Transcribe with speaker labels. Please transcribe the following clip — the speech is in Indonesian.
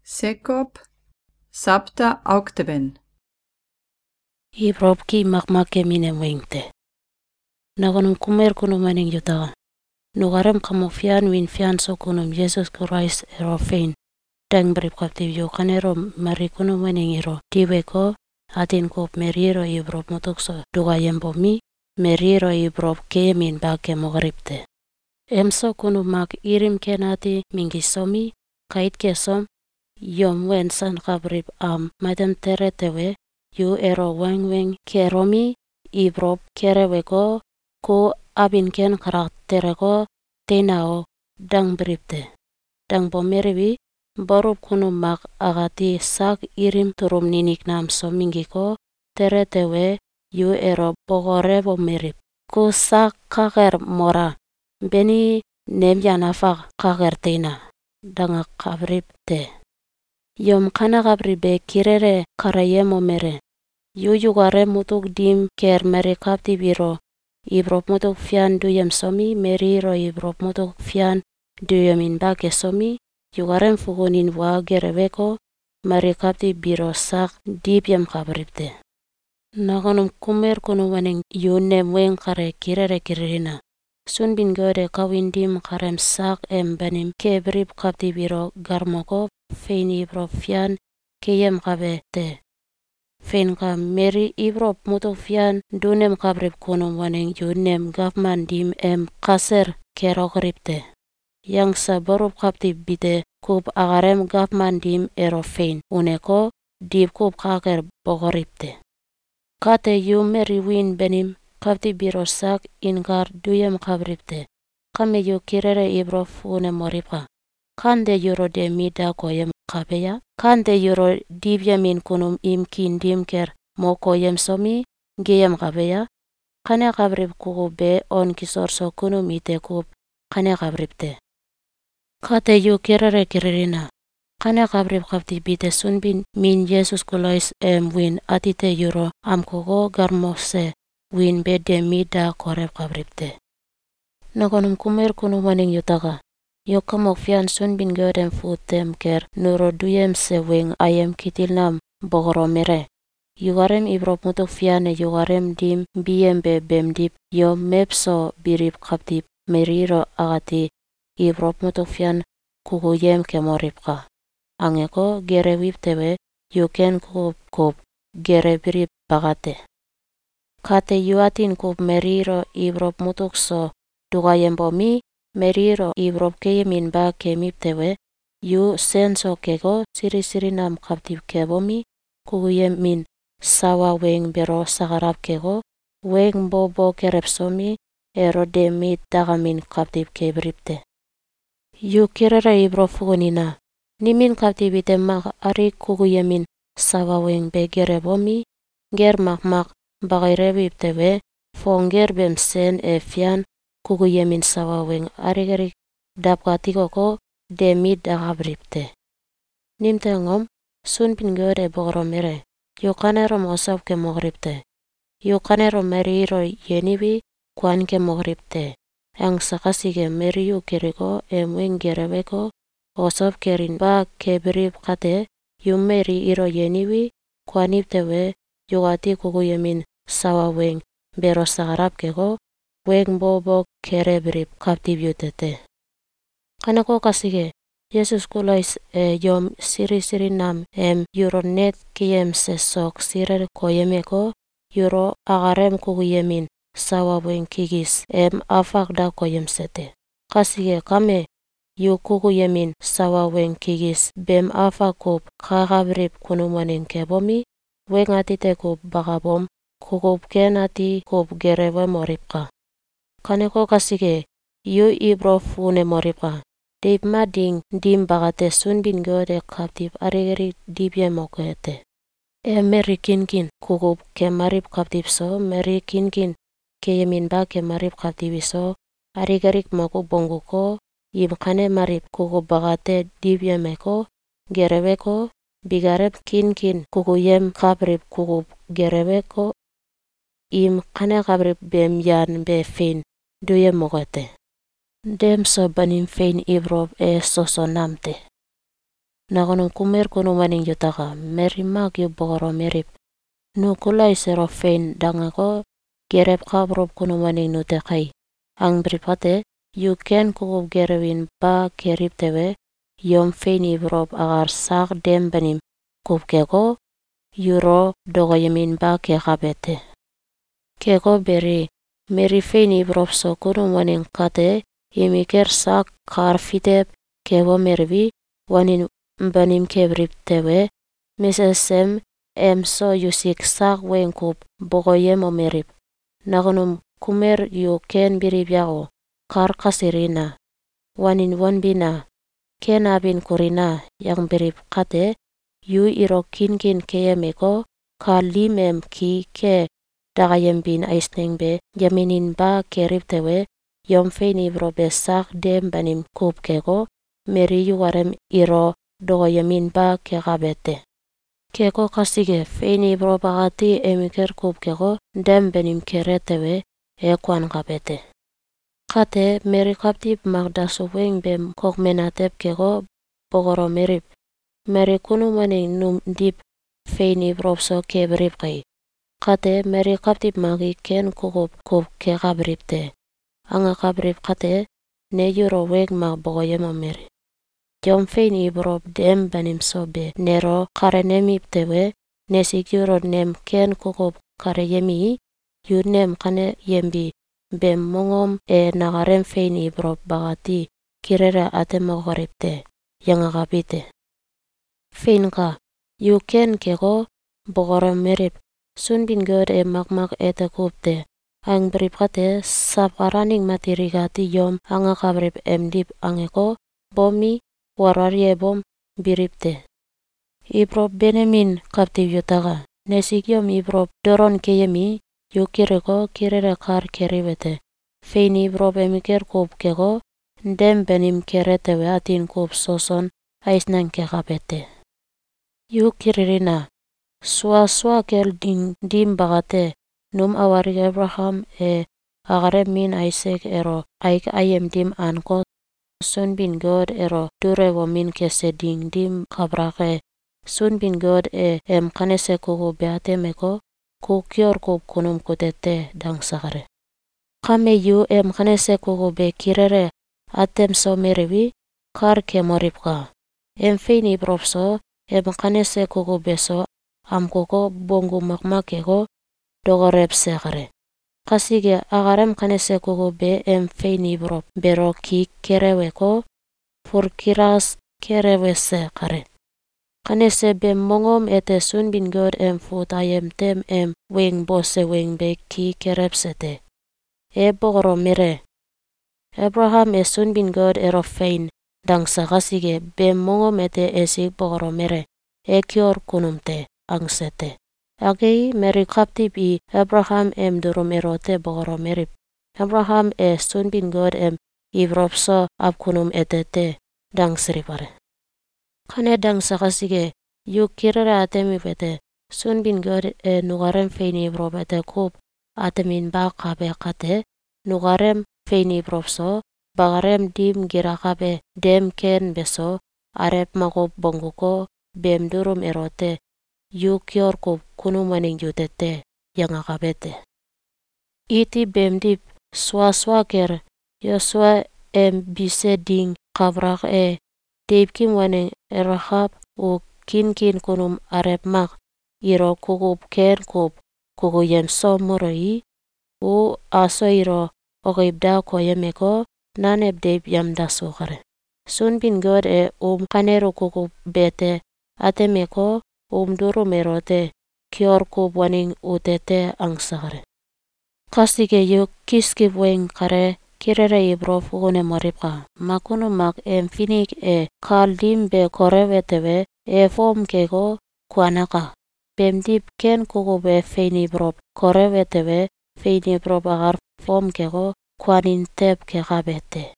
Speaker 1: Sekop Sapta Aukteben
Speaker 2: Ibrop ki makmake mine wengte. Nagonum kumer kunum maning yutaga. Nugarem kamofian win fianso kunum Jesus Christ erofein. Dang berip kaptiv yokanero marikunum maning iro. Tiweko atin kop meriro ibrop mutukso duga yembomi. Meriro ibrop kemin bake mogaripte. Emso kunum mak irim kenati mingisomi. Kait kesom. Yom wen san kabrip madam teretewe. Yu ero weng keromi ibrop kereweko ko abin ken karaktereko tenao dang bripte. Dang bomeriwi barup kunu mak agati sak irim turum ninik nam somingiko teretewe yu ero bogore bomerip. Ko sak kager mora beni nemyanafak kager tena danga kabripte. Yom kana kabribe kirere karayemo mere. Yu yugare mutuk dim ker meri kapti biro. Ibrop mutuk fian duyem somi, meriro ibrop mutuk fian duyem inbake somi. Yugarem fugunin wa gereweko, meri kapti biro sak dipyem kabripte. Nagonum kumer kunu waning yunem weng kare kirere kirina. Sun bin gode kawindim karem sak benim kebrip kapti biro garmoko fein ibrop fian keyem kabete. Fein ka meri ibrop mutuk fian dunem kabrip kunum waning yunem gafman dim kaser kerokripte. Yang sabarup kapti bite kub agarem gafman dim ero fein uneko dip kub kaker bogoripte. Kate yu meri win benim kapti biro sak ingar duyem kabripte. Kame yu kirere ibrop une moripa. Kande yuro de mida koyem kabeya. Kande yuro dibyamin kunum imkin dimker mo koyem somi geyem kabeya. Kane kabrip kuku be on kisorso kunum ite kub kane kabripte. Kate yu kirere kirina. Kane kabrip kapti bite sunbin min Jesus Kulois win atite yuro amkugo garmose win be de mida korep kabripte. Nagonum kumer kunum maning yutaga. Yokamok fian sunbin godem futem ker nuro duyem se weng ayem kitilnam bogoromere. Yugarem ibrop mutuk fiane yugarem dim biem be bemdip yo mepso birip kaptip meriro agati ibrop mutuk fian kukuyem kemoripka. Angeko gere wiptewe yuken kub gere birip bagate. Kate yuatin kub meriro ibrop mutuk so dugayem bomi meriro ibrop keyemin ba kemiptewe yu senso kego siri nam kaptip kebomi kukuyemin sawa weng bero sagarap kego weng bobo kerepsomi ero demit dagamin kaptip kebripte. Yu kirere ibrop fugunina. Nimin kaptip itemak arik kukuyemin sawa weng begere bomi ger makmak bagirewiptewe fonger bemsen fian kukuyemin sawa weng arigerik dapkatikoko demit dagabripte. Nimte ngom sun pingode bogoromere. Yukanero mosop ke mogripte. Yukanero meriro yeniwi kwan ke mogripte. Ang sakasige meriyu keriko weng gereweko osop kerin ba kebrip kate yu meri iro yeniwi kwaniptewe yugati kukuyemin sawa weng bero sagarap kego weng bobo kerebrip kaptibyutete. Kanako kasige Jesus Kulois yom siri nam yuronet kiyem sesok sirer koyemeko yuro agarem kukuyemin sawa weng kigis afakda koyem sete. Kasige kame yu kukuyemin sawa weng kigis bem afakub kakabrip kunumanin kebomi weng atite kub bagabom kukub kenati kub gerewe moripka. Kaneko kasige yu ibrop une moripa. Deip mading dim bagate sunbin gode kaptip arigeri dibye mokete. Meri kinkin kukub ke marip kaptip so meri kinkin ke yemin ba ke marip kaptip so arigerik maku bonguko yim kane marip kukub bagate dibye meko gereweko bigarep kinkin kukuyem kabrip kukub gereweko im kane kabrip bem yan be fein duye mokote. Dem so banim fein ibrop soso namte. nagonong kumer kuno maning yutaka merimak yu bogoro merip. Nu kulai serofein dangako gerep kabrop kuno maning nutekai. Ang beripate yu ken kukup gerewin ba kerip tewe yom fein ibrop agar sak dem benim kup keko yuro dogo yemin ba ke kabete. Keko beri meri fein ibrop so kuno maning kate imiker sak kar fitep kewo mervi wanin banim kebrip tewe misesem so yusik sak wengkup bogoyem o merip. Nagonum kumer yu ken birip yago kar kasirina wanin wanbina ken abin kurina yang birip kate yu iro kinkin keyemeko ka limem ki ke dagayem bin aisneng be yaminin ba kerip tewe yom fein ibro be sak dem banim kup keko meri yu warem iro dogo yamin ba ke kabete. Keko kasige fein ibro bagati emiker kup keko dem benim keretewe kwan kabete. Kate meri kaptip magda subweng bem kok menatep keko bogoro merip. Meri kunu maning num dip fein ibro so kebrip kai. Kate meri kaptip magi ken kukup ke kabrip te. Anga kabrip kate ne yuro weg mag bogoyemo meri. Jom fein ibro dem banim sobe nero kare nemip tewe nesik yuro nem ken kukup kare yemi yu nem kane yembi bem mongom nagarem fein ibro bagati kirera atema goripte yang agapite. Fein ka yu ken keko bogoro merip sunbin god magmak kupte. Ang berip kate sap araning matirigati yom anga kabrip emdip angeko bomi wararie bom biripte. Ibro benemin kaptiv yutaga nesik yom ibro doron keyemi yu kireko kirere kar keribete. Fein ibro emiker kup keko dem benim keretewe atin kup soson aisnang ke kapete. Yu kiririna swa kel dim bagate num awari Abraham agarem min Isaac ero aik ayem dim anko sunbin god ero durewo min kese dim kabrake sunbin god kanese kuku beate meko kukior kup kunum kutete dang sakare. Kame yu kanese kuku be kirere atem so meriwi kar kemoripka. Fein ibrop so kanese kuku beso kuko bongu makmakeko dogorep sekare. Kasige agarem kanese kuku be fein ibrop bero ki kereweko purkiras kerewe sekare. Kanese be mongom ete sunbin god fut ayem tem weng bose weng be ki kerepsete. Bogoro mere. Abraham sunbin god ero fein dangsa kasige be mongom ete esik bogoro mere kior kunumte angsete. Agei meri kaptip Abraham durum erote bogoro merip. Abraham sunbin god ibropso apkunum etete dangsripare. Kane dangsa kasige yu kirere atemi pete sunbin god nugarem fein ibrop ete kup atemin ba kabe kate nugarem fein ibropso bagarem dim girakabe dem ken beso arep makup bonguko bem durum erote yu kior kup kunu maning jutete yang akabete. Iti bem dip swa ker Yosua bise ding kabrak deip kim maning erahap u kin kunum arep mak iro kukup ken kup kuku yem so moroi u aso iro ogeibda ko yemeko naneb deip yam dasukare. Sunbin god kanero kukup bete atemeko durum erote kior kup waning utete angsakare. Kasige yu kiskip weng kare kirere ibro fugune moripka. Makunu mak finik kaldim be korewetewe fom keko kwanaka. Bemdip ken kuku be fein ibro korewetewe fein ibro agar fom keko kwanin tep ke kabete.